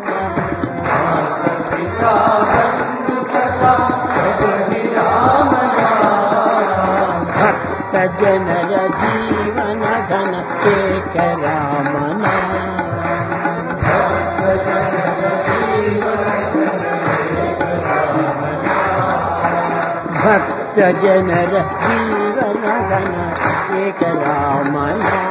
माता पिता बंधु सखा सब ही राम नाम भक्त जनर जीवन धन एक राम नाम भक्त जनर जीवन धन एक राम नाम भक्त जनर जीवन धन एक राम नाम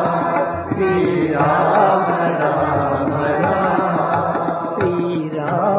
श्री राम